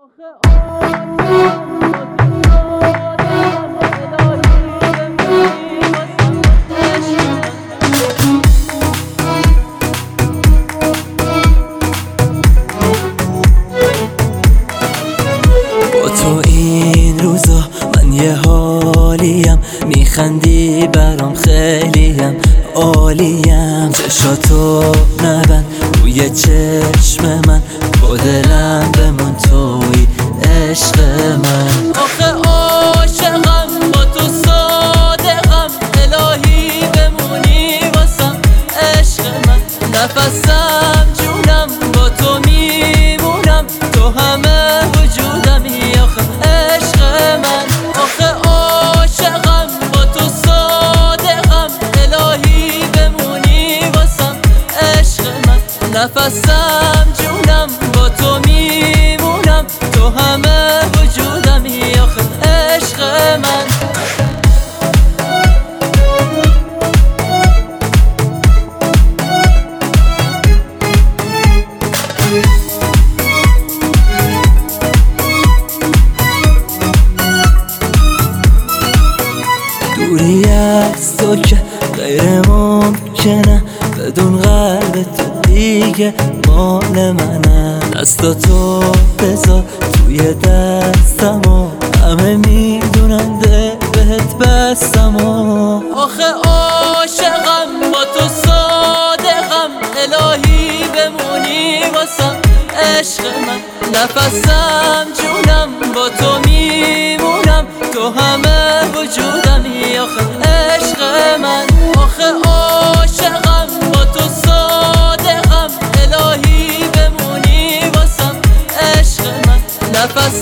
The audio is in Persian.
با تو این روزا من یه حالیم، میخندی برام خیلیم عالیم. چشاتو نبند روی چشم من، با دلم بمون توی عشق من. آخه عاشقم با تو صادقم، الهی بمونی واسم عشق من. نفسم جونم با تو میمونم، تو همه وجودمی آخه عشق من. آخه عاشقم با تو صادقم، الهی بمونی واسم عشق من. نفسم جونم با تو میمونم، تو همه وجودمی آخه عشق من. دوری از تو که غیر ممکنه، بدون قلب تو دیگه مال منه. دستاتو بذار توی دستم و همه میدونن ده بهت بستم. آخه عاشقم با تو صادقم، الهی بمونی واسم عشق من. نفسم جونم با تو میمونم، تو همه وجودمی آخه عشق من. آخه عاشقم با تو صادقم، الهی بمونی واسم عشق من. نفسم